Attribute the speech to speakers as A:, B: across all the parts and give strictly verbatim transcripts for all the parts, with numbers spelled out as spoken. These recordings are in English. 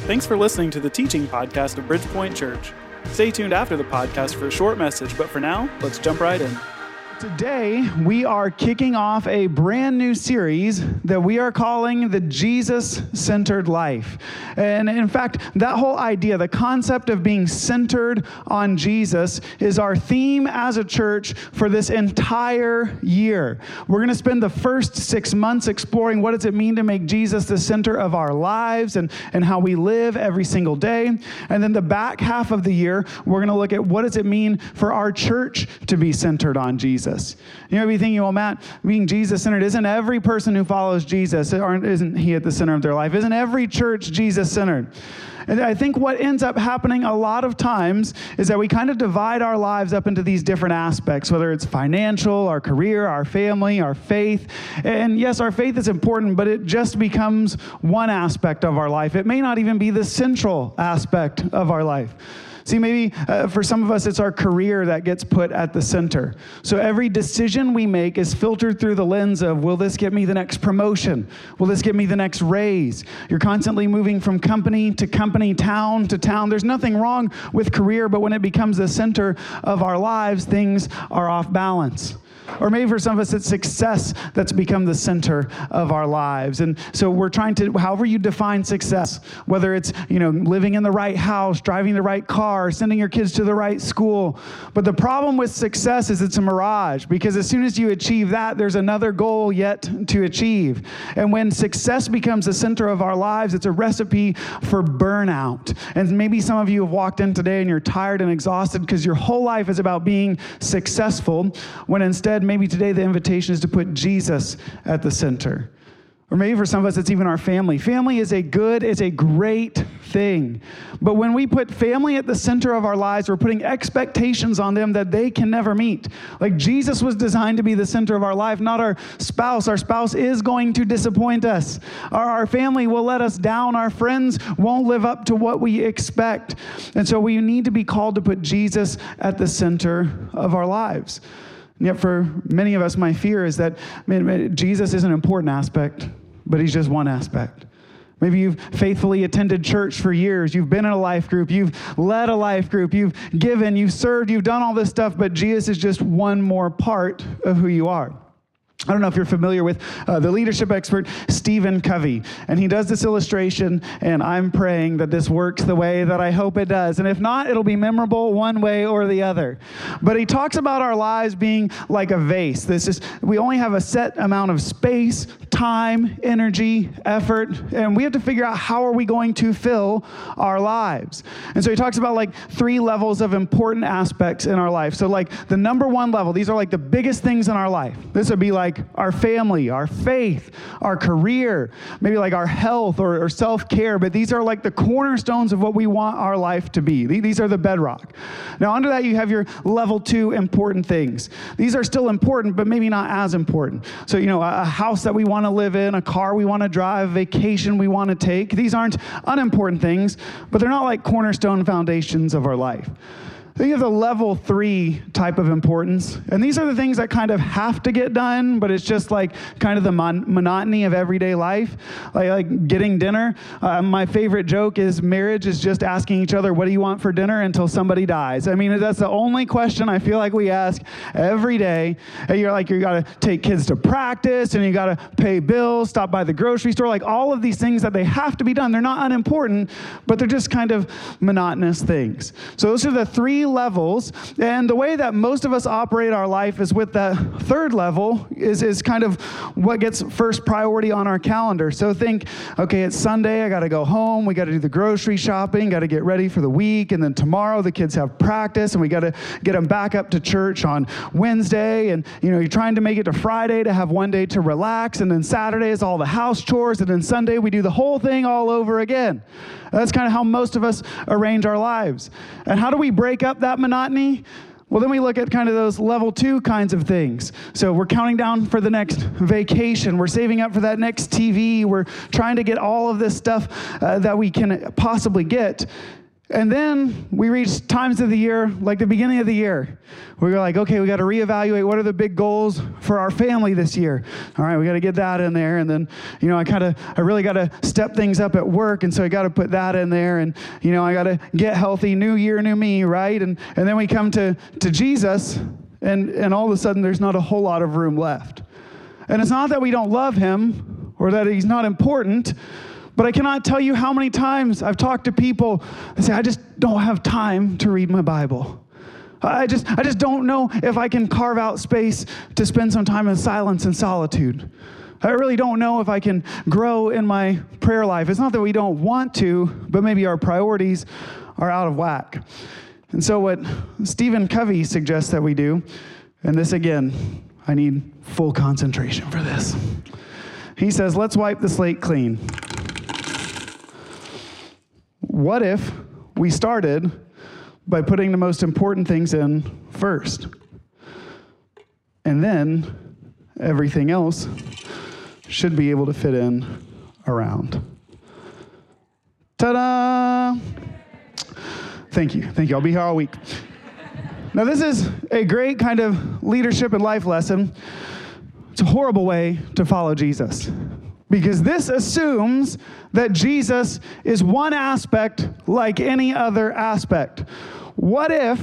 A: Thanks for listening to the teaching podcast of Bridgepoint Church. Stay tuned after the podcast for a short message, but for now, let's jump right in.
B: Today, we are kicking off a brand new series that we are calling the Jesus-Centered Life. And in fact, that whole idea, the concept of being centered on Jesus, is our theme as a church for this entire year. We're going to spend the first six months exploring what does it mean to make Jesus the center of our lives and, and how we live every single day. And then the back half of the year, we're going to look at what does it mean for our church to be centered on Jesus. You might be thinking, well, Matt, being Jesus-centered, isn't every person who follows Jesus, aren't, isn't he at the center of their life? Isn't every church Jesus-centered? And I think what ends up happening a lot of times is that we kind of divide our lives up into these different aspects, whether it's financial, our career, our family, our faith. And yes, our faith is important, but it just becomes one aspect of our life. It may not even be the central aspect of our life. See, maybe uh, for some of us, it's our career that gets put at the center. So every decision we make is filtered through the lens of, will this get me the next promotion? Will this get me the next raise? You're constantly moving from company to company, town to town. There's nothing wrong with career, but when it becomes the center of our lives, things are off balance. Or maybe for some of us, it's success that's become the center of our lives. And so we're trying to, however you define success, whether it's, you know, living in the right house, driving the right car, sending your kids to the right school. But the problem with success is it's a mirage, because as soon as you achieve that, there's another goal yet to achieve. And when success becomes the center of our lives, it's a recipe for burnout. And maybe some of you have walked in today and you're tired and exhausted because your whole life is about being successful, when instead maybe today the invitation is to put Jesus at the center. Or maybe for some of us, it's even our family. Family is a good, it's a great thing. But when we put family at the center of our lives, we're putting expectations on them that they can never meet. Like Jesus was designed to be the center of our life, not our spouse. Our spouse is going to disappoint us. Our, our family will let us down. Our friends won't live up to what we expect. And so we need to be called to put Jesus at the center of our lives. And yet for many of us, my fear is that man, Jesus is an important aspect, but he's just one aspect. Maybe you've faithfully attended church for years. You've been in a life group. You've led a life group. You've given, you've served, you've done all this stuff, but Jesus is just one more part of who you are. I don't know if you're familiar with uh, the leadership expert, Stephen Covey, and he does this illustration, and I'm praying that this works the way that I hope it does. And if not, it'll be memorable one way or the other. But he talks about our lives being like a vase. This is, we only have a set amount of space, time, energy, effort, and we have to figure out how are we going to fill our lives. And so he talks about like three levels of important aspects in our life. So like the number one level, these are like the biggest things in our life. This would be like our family, our faith, our career, maybe like our health or, or self-care, but these are like the cornerstones of what we want our life to be. These are the bedrock. Now, under that, you have your level two important things. These are still important, but maybe not as important. So, you know, a house that we want to live in, a car we want to drive, a vacation we want to take. These aren't unimportant things, but they're not like cornerstone foundations of our life. Think of the level three type of importance. And these are the things that kind of have to get done, but it's just like kind of the mon- monotony of everyday life. Like, like getting dinner. Uh, my favorite joke is marriage is just asking each other, what do you want for dinner until somebody dies? I mean, that's the only question I feel like we ask every day. And you're like, you got to take kids to practice and you got to pay bills, stop by the grocery store, like all of these things that they have to be done. They're not unimportant, but they're just kind of monotonous things. So those are the three levels, and the way that most of us operate our life is with that third level is, is kind of what gets first priority on our calendar. So think, okay, it's Sunday, I got to go home, we got to do the grocery shopping, got to get ready for the week, and then tomorrow the kids have practice, and we got to get them back up to church on Wednesday, and you know, you're trying to make it to Friday to have one day to relax, and then Saturday is all the house chores, and then Sunday we do the whole thing all over again. That's kind of how most of us arrange our lives. And how do we break up that monotony? Well, then we look at kind of those level two kinds of things. So we're counting down for the next vacation. We're saving up for that next T V. We're trying to get all of this stuff uh, that we can possibly get. And then we reach times of the year, like the beginning of the year. We're like, okay, we got to reevaluate what are the big goals for our family this year. All right, we got to get that in there. And then, you know, I kind of, I really got to step things up at work. And so I got to put that in there. And, you know, I got to get healthy, new year, new me, right? And and then we come to, to Jesus, and, and all of a sudden there's not a whole lot of room left. And it's not that we don't love him or that he's not important, but I cannot tell you how many times I've talked to people that say, I just don't have time to read my Bible. I just I just don't know if I can carve out space to spend some time in silence and solitude. I really don't know if I can grow in my prayer life. It's not that we don't want to, but maybe our priorities are out of whack. And so what Stephen Covey suggests that we do, and this again, I need full concentration for this. He says, let's wipe the slate clean. What if we started by putting the most important things in first? And then everything else should be able to fit in around. Ta-da! Thank you. Thank you. I'll be here all week. Now, this is a great kind of leadership and life lesson. It's a horrible way to follow Jesus, because this assumes that Jesus is one aspect like any other aspect. What if,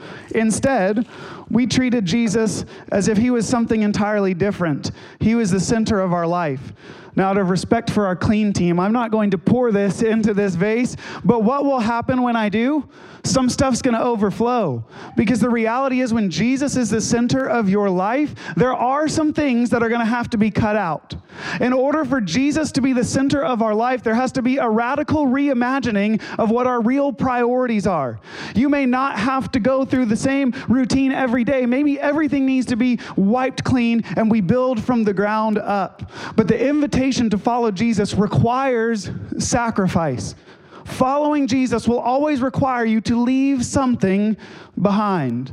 B: instead, we treated Jesus as if he was something entirely different? He was the center of our life. Now, out of respect for our clean team, I'm not going to pour this into this vase, but what will happen when I do? Some stuff's going to overflow. Because the reality is, when Jesus is the center of your life, there are some things that are going to have to be cut out. In order for Jesus to be the center of our life, there has to be a radical reimagining of what our real priorities are. You may not have to go through the same routine every day. Maybe everything needs to be wiped clean and we build from the ground up. But the invitation to follow Jesus requires sacrifice. Following Jesus will always require you to leave something behind.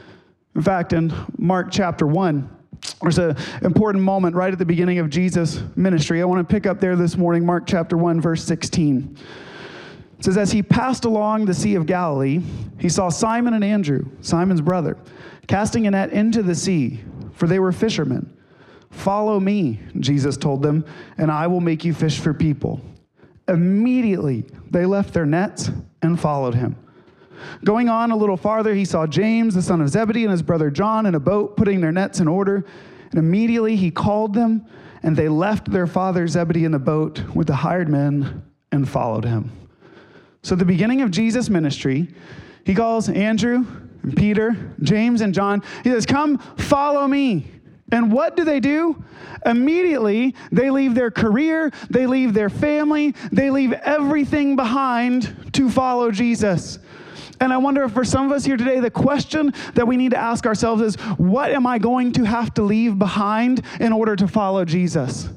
B: In fact, in Mark chapter one, there's an important moment right at the beginning of Jesus' ministry. I want to pick up there this morning, Mark chapter one, verse sixteen. It says, as he passed along the Sea of Galilee, he saw Simon and Andrew, Simon's brother, casting a net into the sea, for they were fishermen. Follow me, Jesus told them, and I will make you fish for people. Immediately, they left their nets and followed him. Going on a little farther, he saw James, the son of Zebedee, and his brother John in a boat putting their nets in order. And immediately he called them, and they left their father Zebedee in the boat with the hired men and followed him. So at the beginning of Jesus' ministry, he calls Andrew and Peter, James and John. He says, come, follow me. And what do they do? Immediately, they leave their career, they leave their family, they leave everything behind to follow Jesus. And I wonder if for some of us here today, the question that we need to ask ourselves is, what am I going to have to leave behind in order to follow Jesus?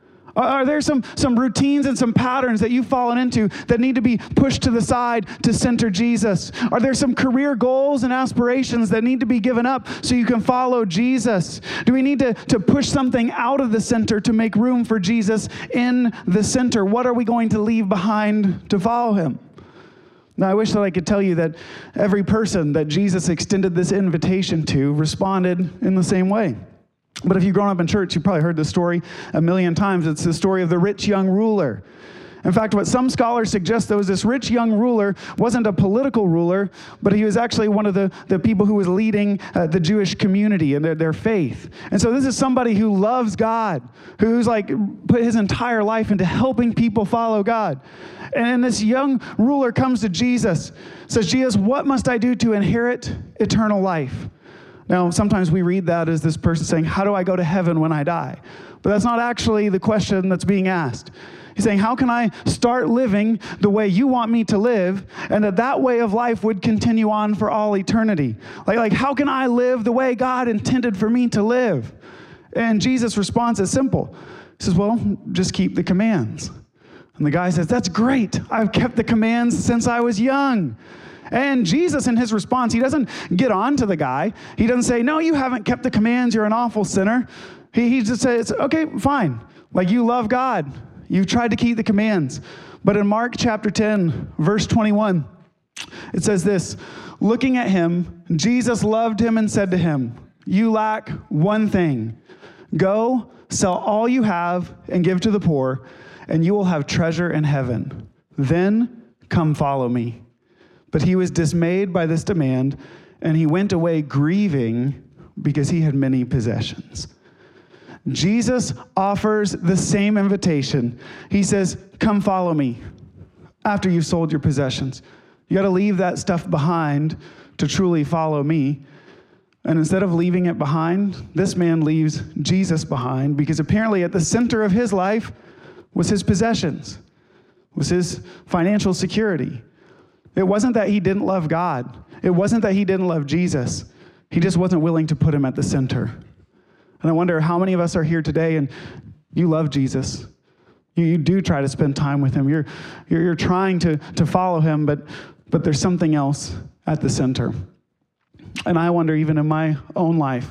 B: Are there some, some routines and some patterns that you've fallen into that need to be pushed to the side to center Jesus? Are there some career goals and aspirations that need to be given up so you can follow Jesus? Do we need to, to push something out of the center to make room for Jesus in the center? What are we going to leave behind to follow him? Now, I wish that I could tell you that every person that Jesus extended this invitation to responded in the same way. But if you've grown up in church, you've probably heard this story a million times. It's the story of the rich young ruler. In fact, what some scholars suggest, though, is this rich young ruler wasn't a political ruler, but he was actually one of the, the people who was leading uh, the Jewish community and their, their faith. And so this is somebody who loves God, who's like put his entire life into helping people follow God. And this young ruler comes to Jesus, says, Jesus, what must I do to inherit eternal life? Now, sometimes we read that as this person saying, how do I go to heaven when I die? But that's not actually the question that's being asked. He's saying, how can I start living the way you want me to live, and that that way of life would continue on for all eternity? Like, like how can I live the way God intended for me to live? And Jesus' response is simple. He says, well, just keep the commands. And the guy says, that's great. I've kept the commands since I was young. And Jesus, in his response, he doesn't get on to the guy. He doesn't say, no, you haven't kept the commands. You're an awful sinner. He, he just says, okay, fine. Like, you love God. You've tried to keep the commands. But in Mark chapter ten, verse twenty-one, It says this, looking at him, Jesus loved him and said to him, you lack one thing. Go, sell all you have and give to the poor, and you will have treasure in heaven. Then come follow me. But he was dismayed by this demand, and he went away grieving because he had many possessions. Jesus offers the same invitation. He says, come follow me after you've sold your possessions. You got to leave that stuff behind to truly follow me. And instead of leaving it behind, this man leaves Jesus behind because apparently at the center of his life was his possessions, was his financial security. It wasn't that he didn't love God. It wasn't that he didn't love Jesus. He just wasn't willing to put him at the center. And I wonder how many of us are here today and you love Jesus. You, you do try to spend time with him. You're, you're, you're trying to, to follow him, but, but there's something else at the center. And I wonder, even in my own life,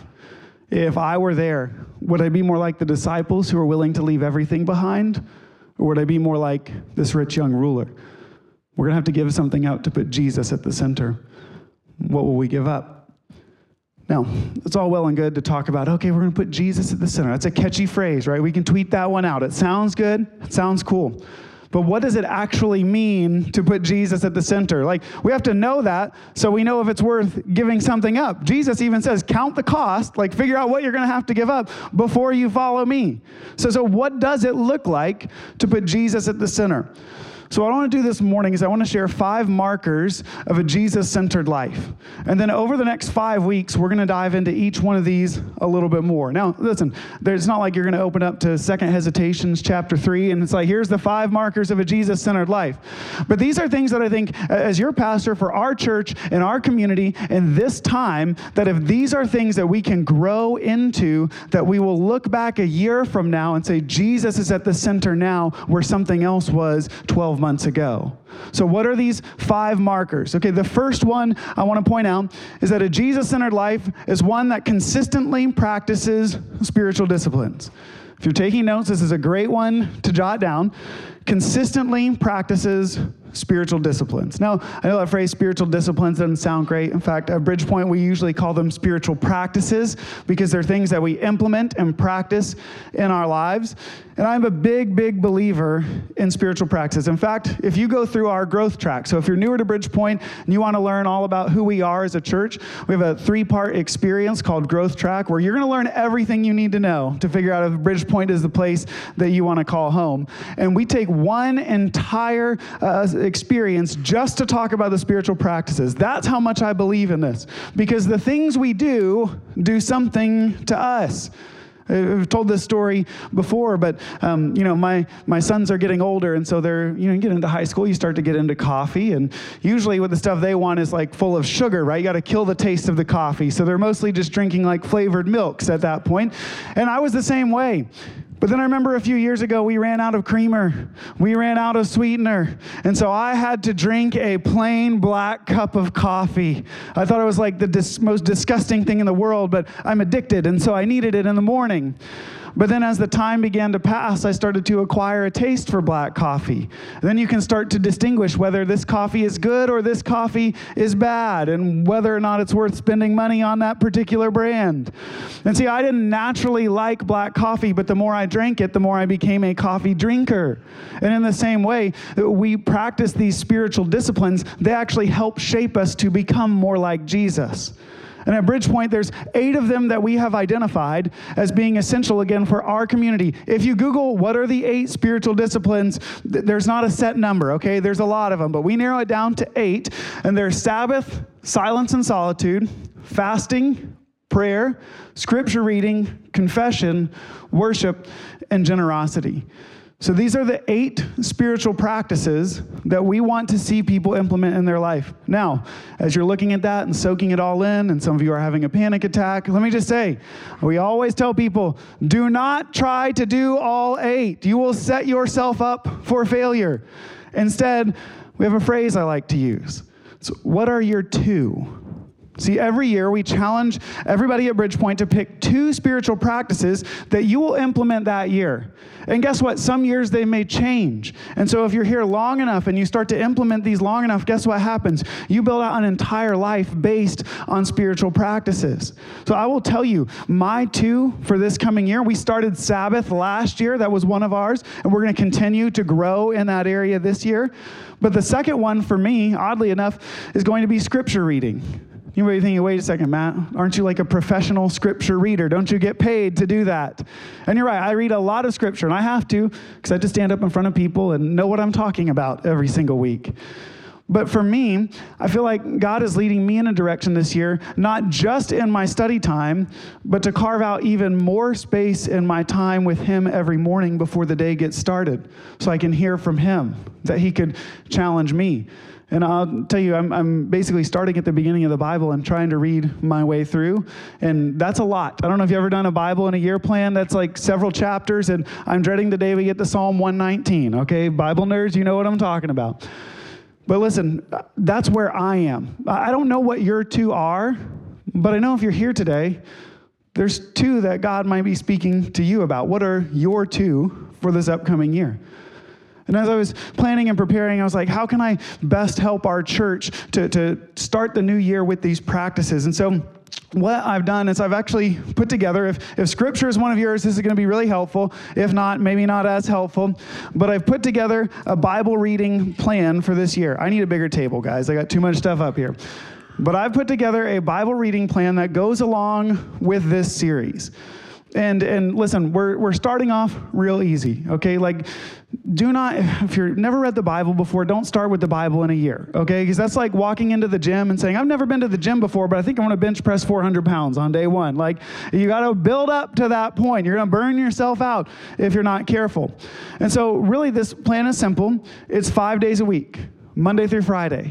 B: if I were there, would I be more like the disciples who are willing to leave everything behind? Or would I be more like this rich young ruler? We're going to have to give something out to put Jesus at the center. What will we give up? Now, it's all well and good to talk about, okay, we're going to put Jesus at the center. That's a catchy phrase, right? We can tweet that one out. It sounds good. It sounds cool. But what does it actually mean to put Jesus at the center? Like, we have to know that so we know if it's worth giving something up. Jesus even says, count the cost, like figure out what you're going to have to give up before you follow me. So, so what does it look like to put Jesus at the center? So what I want to do this morning is I want to share five markers of a Jesus-centered life. And then over the next five weeks, we're going to dive into each one of these a little bit more. Now, listen, it's not like you're going to open up to Second Hesitations chapter three, and it's like, here's the five markers of a Jesus-centered life. But these are things that I think, as your pastor for our church and our community in this time, that if these are things that we can grow into, that we will look back a year from now and say, Jesus is at the center now where something else was twelve months ago. So what are these five markers? Okay, the first one I want to point out is that a Jesus-centered life is one that consistently practices spiritual disciplines. If you're taking notes, this is a great one to jot down. Consistently practices spiritual disciplines. Now, I know that phrase spiritual disciplines doesn't sound great. In fact, at Bridgepoint, we usually call them spiritual practices because they're things that we implement and practice in our lives. And I'm a big, big believer in spiritual practices. In fact, if you go through our growth track, so if you're newer to Bridgepoint and you want to learn all about who we are as a church, we have a three-part experience called Growth Track where you're going to learn everything you need to know to figure out if Bridgepoint is the place that you want to call home. And we take one entire uh, experience just to talk about the spiritual practices. That's how much I believe in this. Because the things we do, do something to us. I've told this story before, but um, you know, my my sons are getting older, and so they're, you know, you get into high school, you start to get into coffee, and usually what the stuff they want is like full of sugar, right? You got to kill the taste of the coffee, so they're mostly just drinking like flavored milks at that point. And I was the same way. But then I remember a few years ago, we ran out of creamer. We ran out of sweetener. And so I had to drink a plain black cup of coffee. I thought it was like the dis- most disgusting thing in the world, but I'm addicted, and so I needed it in the morning. But then as the time began to pass, I started to acquire a taste for black coffee. And then you can start to distinguish whether this coffee is good or this coffee is bad, and whether or not it's worth spending money on that particular brand. And see, I didn't naturally like black coffee, but the more I drank it, the more I became a coffee drinker. And in the same way, we practice these spiritual disciplines. They actually help shape us to become more like Jesus. And at Bridgepoint, there's eight of them that we have identified as being essential, again, for our community. If you Google what are the eight spiritual disciplines, th- there's not a set number, okay? There's a lot of them, but we narrow it down to eight. And they're Sabbath, silence and solitude, fasting, prayer, scripture reading, confession, worship, and generosity. So these are the eight spiritual practices that we want to see people implement in their life. Now, as you're looking at that and soaking it all in, and some of you are having a panic attack, let me just say, we always tell people, do not try to do all eight. You will set yourself up for failure. Instead, we have a phrase I like to use. So what are your two? See, every year we challenge everybody at Bridgepoint to pick two spiritual practices that you will implement that year. And guess what? Some years they may change. And so if you're here long enough and you start to implement these long enough, guess what happens? You build out an entire life based on spiritual practices. So I will tell you, my two for this coming year, we started Sabbath last year. That was one of ours. And we're going to continue to grow in that area this year. But the second one for me, oddly enough, is going to be scripture reading. You may be thinking, wait a second, Matt, aren't you like a professional scripture reader? Don't you get paid to do that? And you're right, I read a lot of scripture, and I have to, because I have to stand up in front of people and know what I'm talking about every single week. But for me, I feel like God is leading me in a direction this year, not just in my study time, but to carve out even more space in my time with Him every morning before the day gets started, so I can hear from Him, that He could challenge me. And I'll tell you, I'm, I'm basically starting at the beginning of the Bible and trying to read my way through. And that's a lot. I don't know if you've ever done a Bible in a year plan. That's like several chapters. And I'm dreading the day we get to Psalm one nineteen. Okay, Bible nerds, you know what I'm talking about. But listen, that's where I am. I don't know what your two are, but I know if you're here today, there's two that God might be speaking to you about. What are your two for this upcoming year? And as I was planning and preparing, I was like, how can I best help our church to, to start the new year with these practices? And so what I've done is I've actually put together, if, if scripture is one of yours, this is going to be really helpful. If not, maybe not as helpful. But I've put together a Bible reading plan for this year. I need a bigger table, guys. I got too much stuff up here. But I've put together a Bible reading plan that goes along with this series. And and listen, we're we're starting off real easy, okay? Like, do not, if you've never read the Bible before, don't start with the Bible in a year, okay? Because that's like walking into the gym and saying, I've never been to the gym before, but I think I want to bench press four hundred pounds on day one. Like, you got to build up to that point. You're going to burn yourself out if you're not careful. And so really this plan is simple. It's five days a week, Monday through Friday.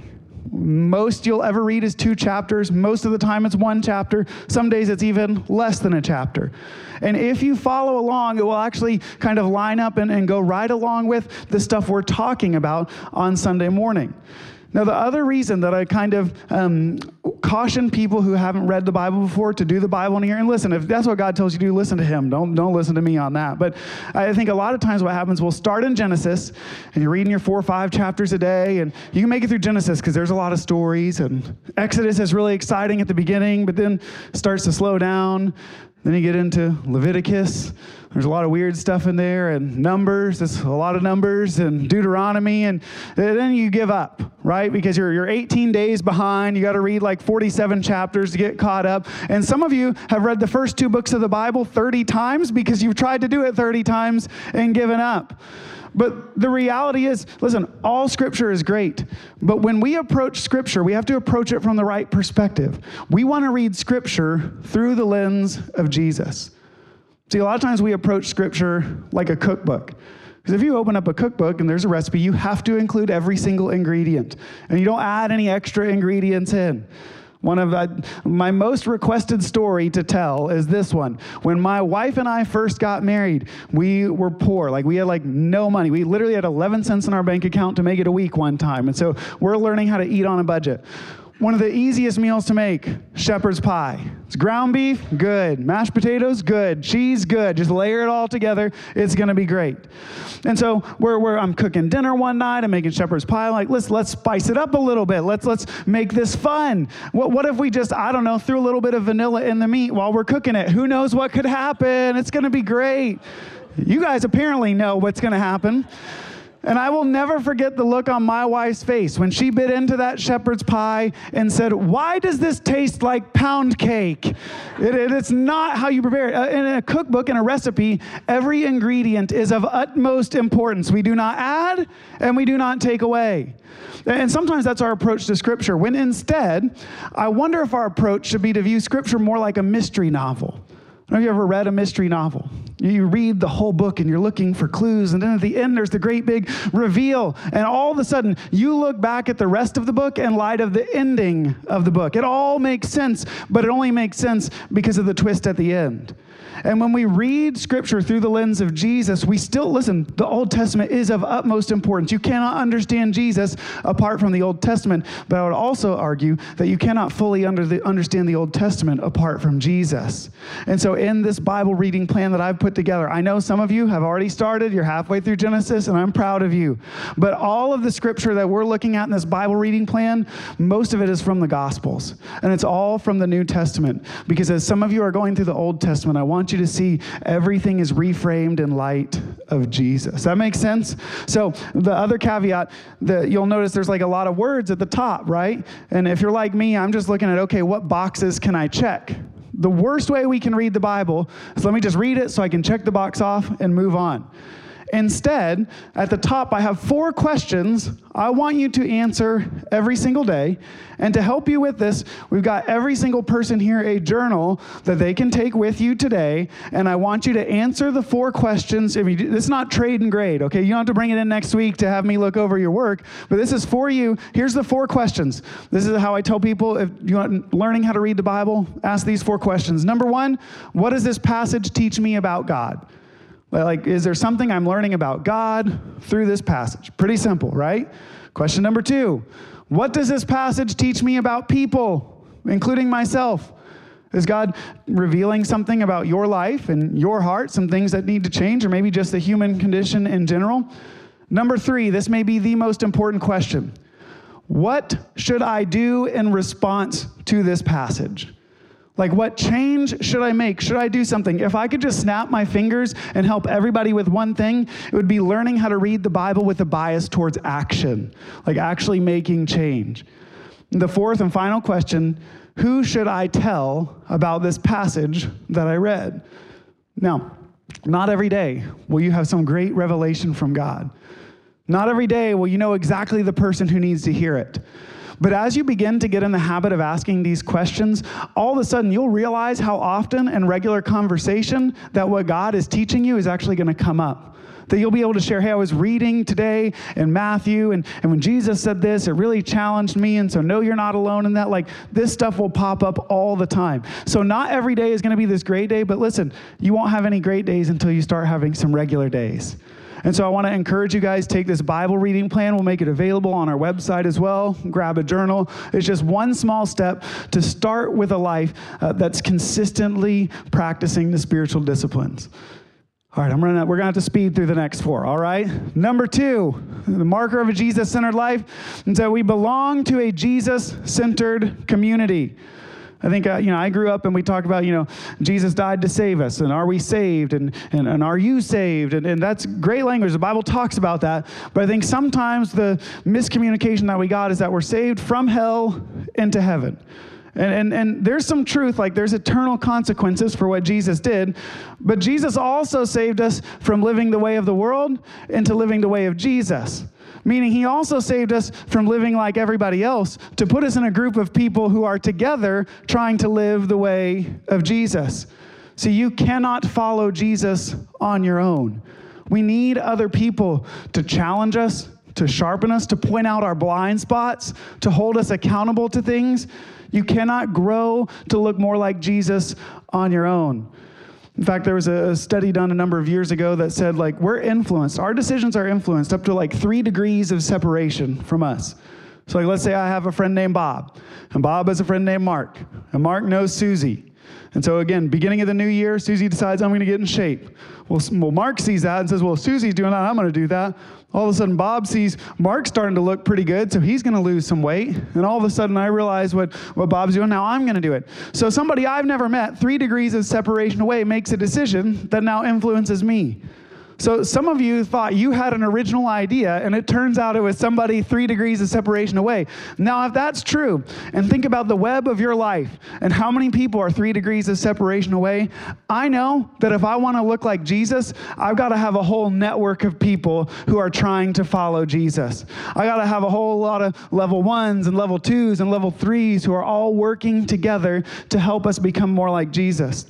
B: Most you'll ever read is two chapters. Most of the time it's one chapter. Some days it's even less than a chapter. And if you follow along, it will actually kind of line up and, and go right along with the stuff we're talking about on Sunday morning. Now, the other reason that I kind of um, caution people who haven't read the Bible before to do the Bible in a year, and listen, if that's what God tells you to do, listen to Him. Don't, don't listen to me on that. But I think a lot of times what happens, we'll start in Genesis, and you're reading your four or five chapters a day, and you can make it through Genesis because there's a lot of stories, and Exodus is really exciting at the beginning, but then starts to slow down. Then you get into Leviticus. There's a lot of weird stuff in there, and Numbers. There's a lot of Numbers, and Deuteronomy, and then you give up, right? Because you're you're eighteen days behind. You got to read like forty-seven chapters to get caught up. And some of you have read the first two books of the Bible thirty times because you've tried to do it thirty times and given up. But the reality is, listen, all Scripture is great. But when we approach Scripture, we have to approach it from the right perspective. We want to read Scripture through the lens of Jesus. See, a lot of times we approach Scripture like a cookbook. Because if you open up a cookbook and there's a recipe, you have to include every single ingredient. And you don't add any extra ingredients in. One of the, my most requested story to tell is this one. When my wife and I first got married, we were poor. Like, we had like no money. We literally had eleven cents in our bank account to make it a week one time. And so we're learning how to eat on a budget. One of the easiest meals to make, shepherd's pie. It's ground beef, good. Mashed potatoes, good. Cheese, good. Just layer it all together. It's going to be great. And so we're, we're, I'm cooking dinner one night. I'm making shepherd's pie. I'm like, let's let's spice it up a little bit. Let's let's make this fun. What, what if we just, I don't know, threw a little bit of vanilla in the meat while we're cooking it? Who knows what could happen? It's going to be great. You guys apparently know what's going to happen. And I will never forget the look on my wife's face when she bit into that shepherd's pie and said, why does this taste like pound cake? It, it, it's not how you prepare it. Uh, in a cookbook, in a recipe, every ingredient is of utmost importance. We do not add and we do not take away. And sometimes that's our approach to Scripture, when instead, I wonder if our approach should be to view Scripture more like a mystery novel. Have you ever read a mystery novel? You read the whole book and you're looking for clues, and then at the end there's the great big reveal, and all of a sudden you look back at the rest of the book in light of the ending of the book. It all makes sense, but it only makes sense because of the twist at the end. And when we read Scripture through the lens of Jesus, we still, listen, the Old Testament is of utmost importance. You cannot understand Jesus apart from the Old Testament, but I would also argue that you cannot fully under the, understand the Old Testament apart from Jesus. And so in this Bible reading plan that I've put together, I know some of you have already started, you're halfway through Genesis, and I'm proud of you. But all of the Scripture that we're looking at in this Bible reading plan, most of it is from the Gospels, and it's all from the New Testament, because as some of you are going through the Old Testament, I want you to see everything is reframed in light of Jesus. That makes sense? So the other caveat, that you'll notice there's like a lot of words at the top, right? And if you're like me, I'm just looking at, okay, what boxes can I check? The worst way we can read the Bible is let me just read it so I can check the box off and move on. Instead, at the top, I have four questions I want you to answer every single day. And to help you with this, we've got every single person here a journal that they can take with you today. And I want you to answer the four questions. I mean, it's not trade and grade, okay? You don't have to bring it in next week to have me look over your work. But this is for you. Here's the four questions. This is how I tell people, if you want learning how to read the Bible, ask these four questions. Number one, what does this passage teach me about God? Like, is there something I'm learning about God through this passage? Pretty simple, right? Question number two, what does this passage teach me about people, including myself? Is God revealing something about your life and your heart, some things that need to change, or maybe just the human condition in general? Number three, this may be the most important question. What should I do in response to this passage? Like, what change should I make? Should I do something? If I could just snap my fingers and help everybody with one thing, it would be learning how to read the Bible with a bias towards action, like actually making change. The fourth and final question, who should I tell about this passage that I read? Now, not every day will you have some great revelation from God. Not every day will you know exactly the person who needs to hear it. But as you begin to get in the habit of asking these questions, all of a sudden you'll realize how often in regular conversation that what God is teaching you is actually going to come up. That you'll be able to share, hey, I was reading today in Matthew, and, and when Jesus said this, it really challenged me, and so no, you're not alone in that. Like, this stuff will pop up all the time. So not every day is going to be this great day, but listen, you won't have any great days until you start having some regular days. And so I want to encourage you guys, take this Bible reading plan. We'll make it available on our website as well. Grab a journal. It's just one small step to start with a life uh, that's consistently practicing the spiritual disciplines. All right, I'm gonna, we're going to have to speed through the next four, all right? Number two, the marker of a Jesus-centered life. And so we belong to a Jesus-centered community. I think, uh, you know, I grew up and we talked about, you know, Jesus died to save us, and are we saved, and, and, and are you saved? And, and that's great language. The Bible talks about that. But I think sometimes the miscommunication that we got is that we're saved from hell into heaven. And, and, and there's some truth, like there's eternal consequences for what Jesus did. But Jesus also saved us from living the way of the world into living the way of Jesus. Meaning he also saved us from living like everybody else to put us in a group of people who are together trying to live the way of Jesus. So you cannot follow Jesus on your own. We need other people to challenge us, to sharpen us, to point out our blind spots, to hold us accountable to things. You cannot grow to look more like Jesus on your own. In fact, there was a study done a number of years ago that said, like, we're influenced. Our decisions are influenced up to like three degrees of separation from us. So like, let's say I have a friend named Bob, and Bob has a friend named Mark, and Mark knows Susie. And so again, beginning of the new year, Susie decides, I'm going to get in shape. Well, well, Mark sees that and says, well, Susie's doing that, I'm going to do that. All of a sudden, Bob sees Mark starting to look pretty good, so he's going to lose some weight. And all of a sudden, I realize what, what Bob's doing, now I'm going to do it. So somebody I've never met, three degrees of separation away, makes a decision that now influences me. So some of you thought you had an original idea, and it turns out it was somebody three degrees of separation away. Now, if that's true, and think about the web of your life and how many people are three degrees of separation away, I know that if I want to look like Jesus, I've got to have a whole network of people who are trying to follow Jesus. I got to have a whole lot of level ones and level twos and level threes who are all working together to help us become more like Jesus.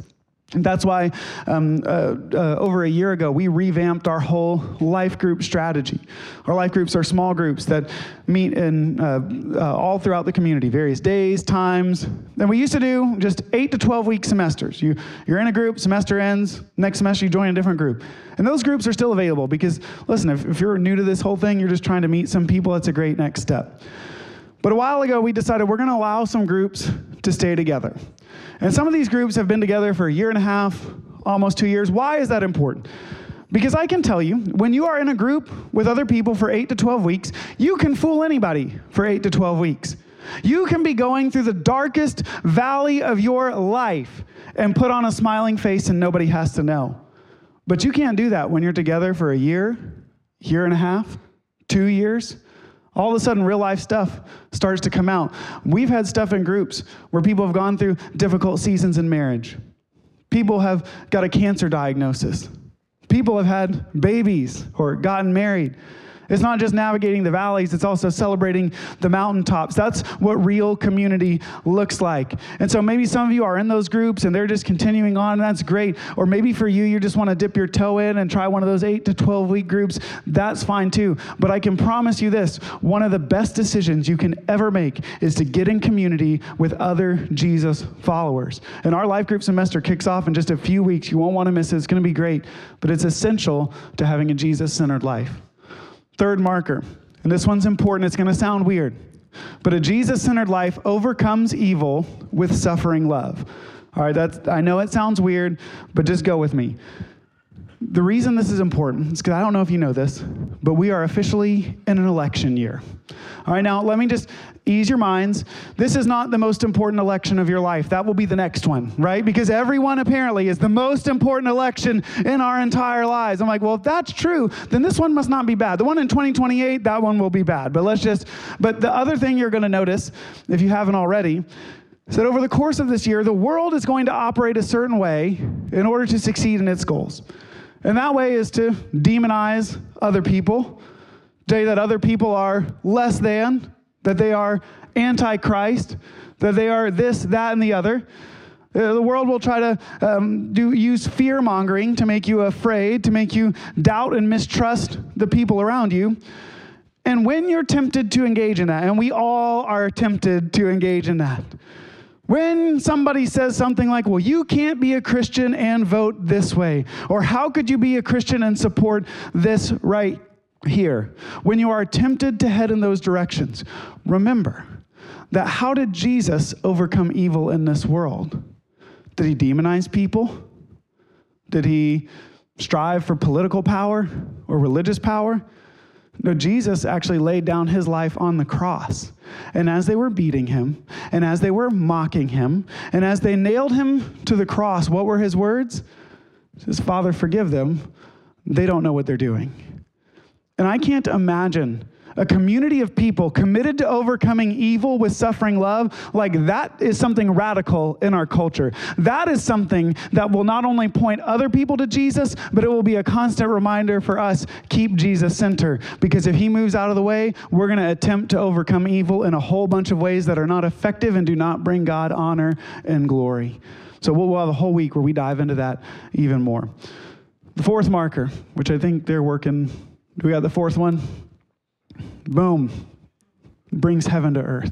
B: And that's why um, uh, uh, over a year ago, we revamped our whole life group strategy. Our life groups are small groups that meet in uh, uh, all throughout the community, various days, times. And we used to do just eight to twelve week semesters. You, you're in a group, semester ends, next semester you join a different group. And those groups are still available because, listen, if, if you're new to this whole thing, you're just trying to meet some people, that's a great next step. But a while ago, we decided we're going to allow some groups to stay together. And some of these groups have been together for a year and a half, almost two years. Why is that important? Because I can tell you, when you are in a group with other people for eight to twelve weeks, you can fool anybody for eight to twelve weeks. You can be going through the darkest valley of your life and put on a smiling face and nobody has to know. But you can't do that when you're together for a year, year and a half, two years. All of a sudden, real life stuff starts to come out. We've had stuff in groups where people have gone through difficult seasons in marriage. People have got a cancer diagnosis. People have had babies or gotten married. It's not just navigating the valleys, it's also celebrating the mountaintops. That's what real community looks like. And so maybe some of you are in those groups and they're just continuing on, and that's great. Or maybe for you, you just want to dip your toe in and try one of those eight to twelve week groups. That's fine too. But I can promise you this, one of the best decisions you can ever make is to get in community with other Jesus followers. And our life group semester kicks off in just a few weeks. You won't want to miss it. It's going to be great. But it's essential to having a Jesus-centered life. Third marker, and this one's important, it's going to sound weird, but a Jesus-centered life overcomes evil with suffering love. All right, that's, I know it sounds weird, but just go with me. The reason this is important is because I don't know if you know this, but we are officially in an election year. All right, now let me just ease your minds. This is not the most important election of your life. That will be the next one, right? Because everyone apparently is the most important election in our entire lives. I'm like, well, if that's true, then this one must not be bad. The one in twenty twenty-eight, that one will be bad. But let's just, but the other thing you're going to notice, if you haven't already, is that over the course of this year, the world is going to operate a certain way in order to succeed in its goals. And that way is to demonize other people, say that other people are less than, that they are anti-Christ, that they are this, that, and the other. Uh, the world will try to um, do use fear-mongering to make you afraid, to make you doubt and mistrust the people around you. And when you're tempted to engage in that, and we all are tempted to engage in that, when somebody says something like, well, you can't be a Christian and vote this way, or how could you be a Christian and support this right here? When you are tempted to head in those directions, remember that how did Jesus overcome evil in this world? Did he demonize people? Did he strive for political power or religious power? No, Jesus actually laid down his life on the cross. And as they were beating him, and as they were mocking him, and as they nailed him to the cross, what were his words? He says, Father, forgive them. They don't know what they're doing. And I can't imagine a community of people committed to overcoming evil with suffering love. Like, that is something radical in our culture. That is something that will not only point other people to Jesus, but it will be a constant reminder for us, keep Jesus center. Because if he moves out of the way, we're going to attempt to overcome evil in a whole bunch of ways that are not effective and do not bring God honor and glory. So we'll have a whole week where we dive into that even more. The fourth marker, which I think they're working, do we got the fourth one? Boom. Brings heaven to earth.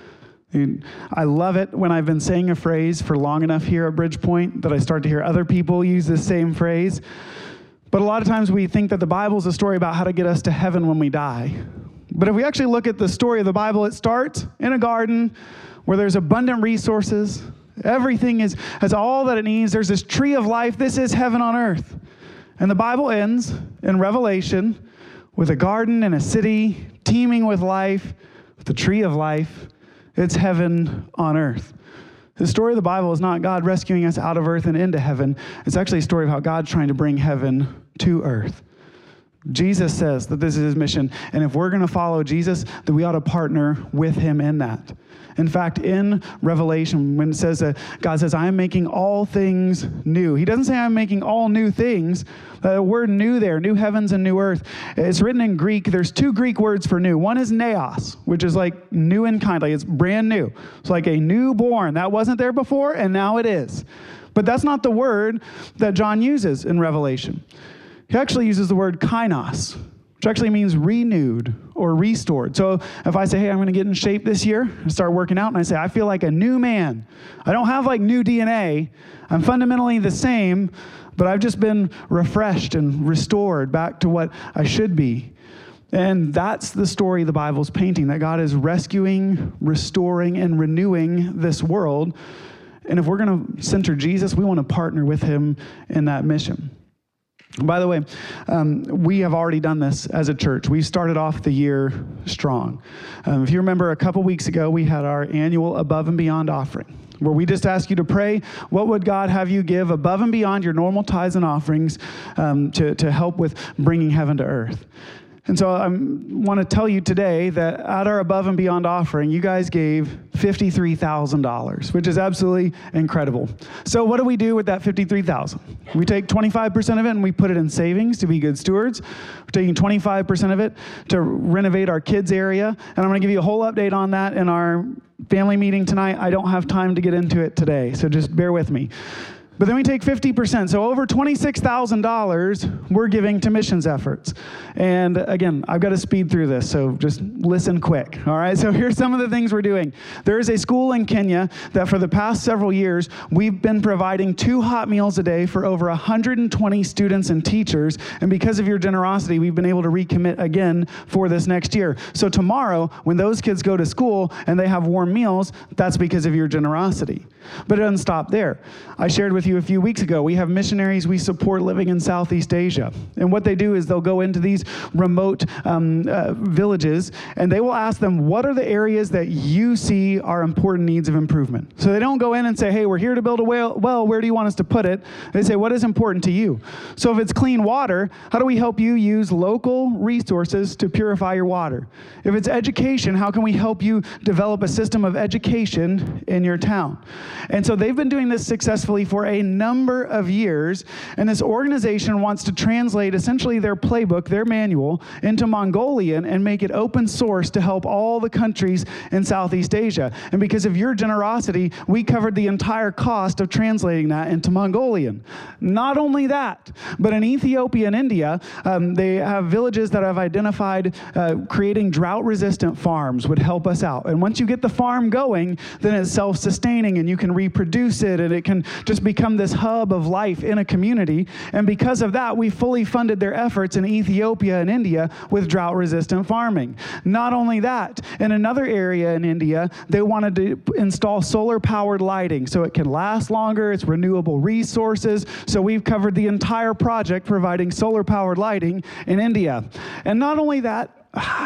B: I love it when I've been saying a phrase for long enough here at Bridgepoint that I start to hear other people use this same phrase. But a lot of times we think that the Bible is a story about how to get us to heaven when we die. But if we actually look at the story of the Bible, it starts in a garden where there's abundant resources. Everything is has all that it needs. There's this tree of life. This is heaven on earth. And the Bible ends in Revelation with a garden and a city teeming with life, with the tree of life. It's heaven on earth. The story of the Bible is not God rescuing us out of earth and into heaven. It's actually a story of how God's trying to bring heaven to earth. Jesus says that this is his mission. And if we're going to follow Jesus, then we ought to partner with him in that. In fact, in Revelation, when it says that God says, I am making all things new. He doesn't say I'm making all new things. The word new there, new heavens and new earth. It's written in Greek. There's two Greek words for new. One is neos, which is like new in kind, like it's brand new. It's like a newborn. That wasn't there before, and now it is. But that's not the word that John uses in Revelation. He actually uses the word kainos, which actually means renewed or restored. So if I say, hey, I'm going to get in shape this year and start working out, and I say, I feel like a new man. I don't have like new D N A. I'm fundamentally the same, but I've just been refreshed and restored back to what I should be. And that's the story the Bible's painting, that God is rescuing, restoring, and renewing this world. And if we're going to center Jesus, we want to partner with him in that mission. By the way, um, we have already done this as a church. We started off the year strong. Um, if you remember, a couple weeks ago, we had our annual Above and Beyond offering, where we just ask you to pray, what would God have you give above and beyond your normal tithes and offerings um, to, to help with bringing heaven to earth? And so I want to tell you today that at our Above and Beyond offering, you guys gave fifty-three thousand dollars, which is absolutely incredible. So what do we do with that fifty-three thousand dollars? We take twenty-five percent of it and we put it in savings to be good stewards. We're taking twenty-five percent of it to renovate our kids' area. And I'm going to give you a whole update on that in our family meeting tonight. I don't have time to get into it today, so just bear with me. But then we take fifty percent. So over twenty-six thousand dollars we're giving to missions efforts. And again, I've got to speed through this, so just listen quick. All right, so here's some of the things we're doing. There is a school in Kenya that for the past several years, we've been providing two hot meals a day for over one hundred twenty students and teachers. And because of your generosity, we've been able to recommit again for this next year. So tomorrow, when those kids go to school and they have warm meals, that's because of your generosity. But it doesn't stop there. I shared with you a few weeks ago, we have missionaries we support living in Southeast Asia. And what they do is they'll go into these remote um, uh, villages, and they will ask them, what are the areas that you see are important needs of improvement? So they don't go in and say, hey, we're here to build a well, well, where do you want us to put it? They say, what is important to you? So if it's clean water, how do we help you use local resources to purify your water? If it's education, how can we help you develop a system of education in your town? And so they've been doing this successfully for a number of years, and this organization wants to translate essentially their playbook, their manual, into Mongolian and make it open source to help all the countries in Southeast Asia. And because of your generosity, we covered the entire cost of translating that into Mongolian. Not only that, but in Ethiopia and India, um, they have villages that have identified uh, creating drought-resistant farms would help us out. And once you get the farm going, then it's self-sustaining and you can reproduce it, and it can just become this hub of life in a community. And because of that, we fully funded their efforts in Ethiopia and India with drought-resistant farming. Not only that, in another area in India, they wanted to install solar-powered lighting so it can last longer, it's renewable resources. So we've covered the entire project providing solar-powered lighting in India. And not only that,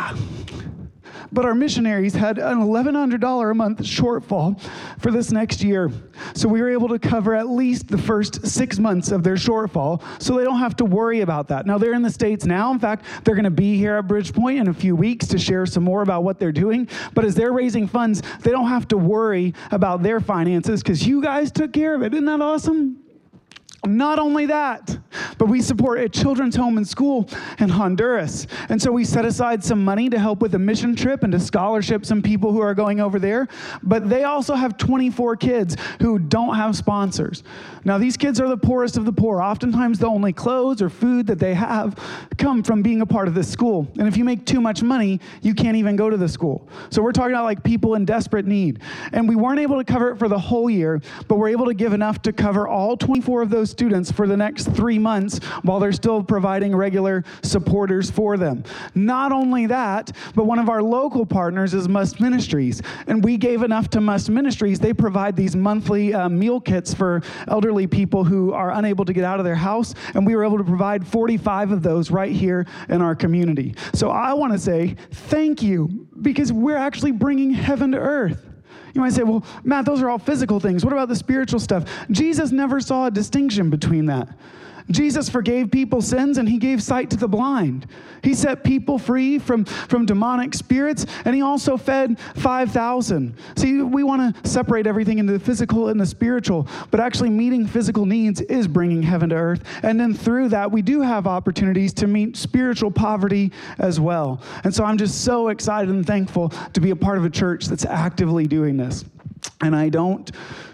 B: but our missionaries had an eleven hundred dollars a month shortfall for this next year. So we were able to cover at least the first six months of their shortfall, so they don't have to worry about that. Now, they're in the States now. In fact, they're going to be here at Bridgepoint in a few weeks to share some more about what they're doing. But as they're raising funds, they don't have to worry about their finances because you guys took care of it. Isn't that awesome? Not only that, but we support a children's home and school in Honduras. And so we set aside some money to help with a mission trip and to scholarship some people who are going over there. But they also have twenty-four kids who don't have sponsors. Now, these kids are the poorest of the poor. Oftentimes, the only clothes or food that they have come from being a part of this school. And if you make too much money, you can't even go to the school. So we're talking about like people in desperate need. And we weren't able to cover it for the whole year, but we're able to give enough to cover all twenty-four of those students for the next three months while they're still providing regular supporters for them. Not only that, but one of our local partners is Must Ministries, and we gave enough to Must Ministries. They provide these monthly uh, meal kits for elderly people who are unable to get out of their house, and we were able to provide forty-five of those right here in our community. So I want to say thank you, because we're actually bringing heaven to earth. You might say, well, Matt, those are all physical things. What about the spiritual stuff? Jesus never saw a distinction between that. Jesus forgave people's sins, and he gave sight to the blind. He set people free from, from demonic spirits, and he also fed five thousand. See, we want to separate everything into the physical and the spiritual, but actually meeting physical needs is bringing heaven to earth. And then through that, we do have opportunities to meet spiritual poverty as well. And so I'm just so excited and thankful to be a part of a church that's actively doing this. And I don't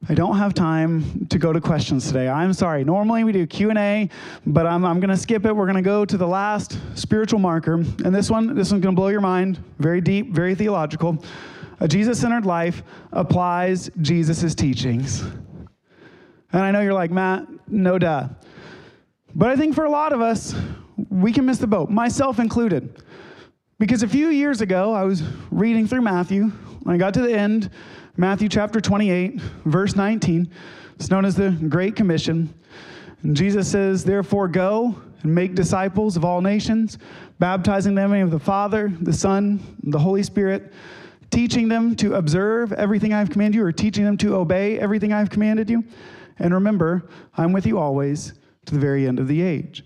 B: I don't have time to go to questions today. I'm sorry. Normally we do Q and A, but I'm, I'm going to skip it. We're going to go to the last spiritual marker. And this one, this one's going to blow your mind. Very deep, very theological. A Jesus-centered life applies Jesus' teachings. And I know you're like, Matt, no duh. But I think for a lot of us, we can miss the boat, myself included. Because a few years ago, I was reading through Matthew. When I got to the end, Matthew chapter twenty-eight, verse nineteen. It's known as the Great Commission. And Jesus says, therefore go and make disciples of all nations, baptizing them in the name of the Father, the Son, and the Holy Spirit, teaching them to observe everything I've commanded you, or teaching them to obey everything I've commanded you. And remember, I'm with you always to the very end of the age.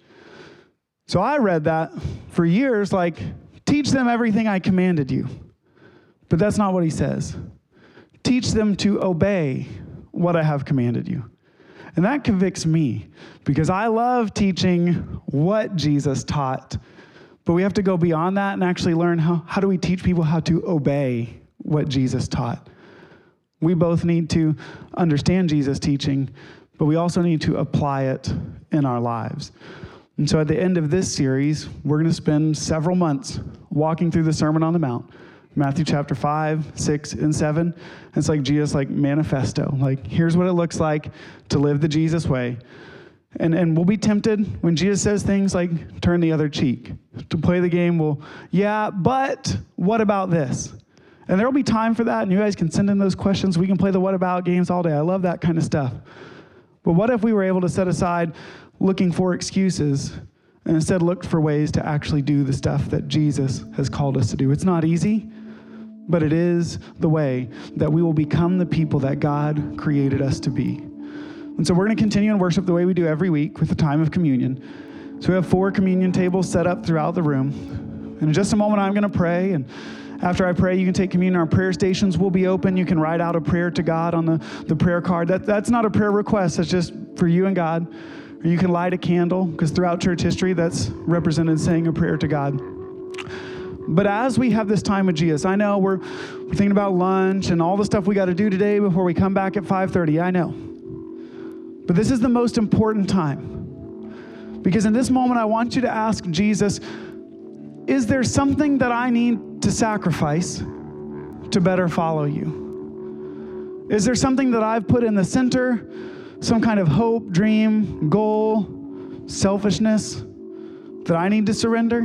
B: So I read that for years like, teach them everything I commanded you. But that's not what he says. Teach them to obey what I have commanded you. And that convicts me because I love teaching what Jesus taught. But we have to go beyond that and actually learn how, how do we teach people how to obey what Jesus taught. We both need to understand Jesus' teaching, but we also need to apply it in our lives. And so at the end of this series, we're going to spend several months walking through the Sermon on the Mount. Matthew chapter five, six, and seven. It's like Jesus' like manifesto. Like, here's what it looks like to live the Jesus way. And and we'll be tempted when Jesus says things like, turn the other cheek. To play the game, we'll, yeah, but what about this? And there will be time for that, and you guys can send in those questions. We can play the what about games all day. I love that kind of stuff. But what if we were able to set aside looking for excuses and instead looked for ways to actually do the stuff that Jesus has called us to do? It's not easy, but it is the way that we will become the people that God created us to be. And so we're going to continue in worship the way we do every week with the time of communion. So we have four communion tables set up throughout the room. And in just a moment, I'm going to pray. And after I pray, you can take communion. Our prayer stations will be open. You can write out a prayer to God on the, the prayer card. That, that's not a prayer request. That's just for you and God. Or you can light a candle, because throughout church history, that's represented saying a prayer to God. But as we have this time with Jesus, I know we're, we're thinking about lunch and all the stuff we got to do today before we come back at five thirty. I know. But this is the most important time. Because in this moment, I want you to ask Jesus, is there something that I need to sacrifice to better follow you? Is there something that I've put in the center, some kind of hope, dream, goal, selfishness that I need to surrender?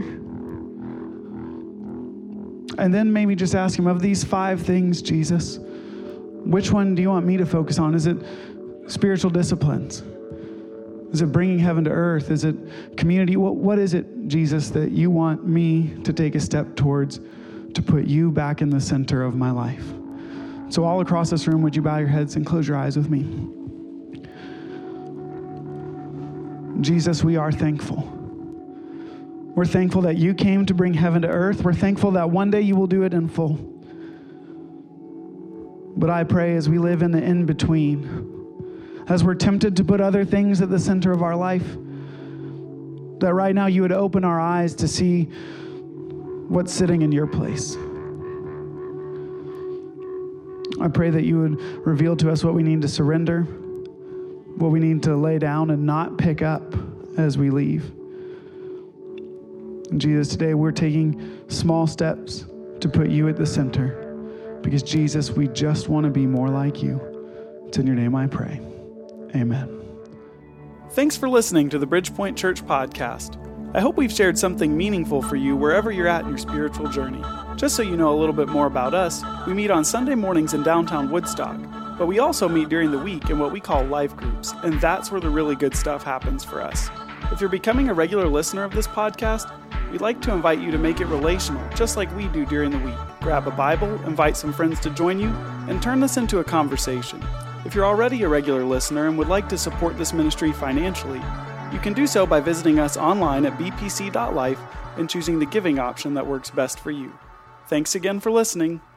B: And then maybe just ask him, of these five things, Jesus, which one do you want me to focus on? Is it spiritual disciplines? Is it bringing heaven to earth? Is it community? What, what is it, Jesus, that you want me to take a step towards to put you back in the center of my life? So all across this room, would you bow your heads and close your eyes with me? Jesus, we are thankful. We're thankful that you came to bring heaven to earth. We're thankful that one day you will do it in full. But I pray as we live in the in-between, as we're tempted to put other things at the center of our life, that right now you would open our eyes to see what's sitting in your place. I pray that you would reveal to us what we need to surrender, what we need to lay down and not pick up as we leave. And Jesus, today we're taking small steps to put you at the center, because Jesus, we just want to be more like you. It's in your name I pray. Amen.
A: Thanks for listening to the Bridgepoint Church podcast. I hope we've shared something meaningful for you wherever you're at in your spiritual journey. Just so you know a little bit more about us, we meet on Sunday mornings in downtown Woodstock, but we also meet during the week in what we call life groups, and that's where the really good stuff happens for us. If you're becoming a regular listener of this podcast, we'd like to invite you to make it relational, just like we do during the week. Grab a Bible, invite some friends to join you, and turn this into a conversation. If you're already a regular listener and would like to support this ministry financially, you can do so by visiting us online at b p c dot life and choosing the giving option that works best for you. Thanks again for listening.